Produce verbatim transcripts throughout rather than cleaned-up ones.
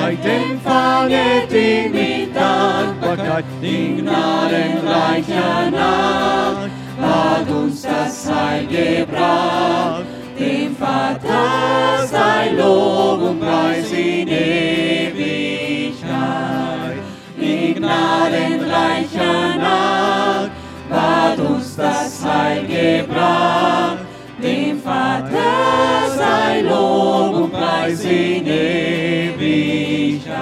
Zeit, empfanget ihn mit Dankbarkeit, in gnadenreicher Nacht, hat uns das Heil gebracht. Dem Vater sei Lob und Preis in Ewigkeit. In gnadenreicher Nacht hat uns das Heil gebracht. Dem Vater sei Lob und Preis in Ewigkeit.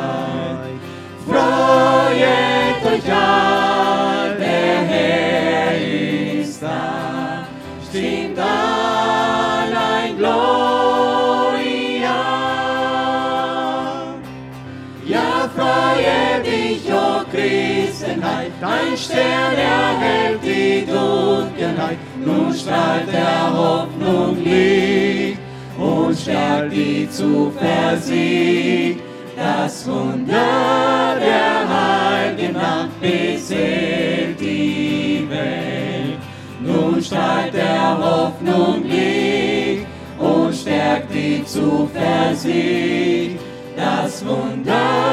Freuet euch all, der Herr ist da. Stimmt all ein Gloria. Ja, freue dich, o Christenheit, dein Stern erhellt die Dunkelheit. Nun strahlt der Hoffnung Licht und stärkt die Zuversicht. Das Wunder der heiligen Nacht beseelt die Welt. Nun strahlt der Hoffnung Licht und stärkt die Zuversicht. Das Wunder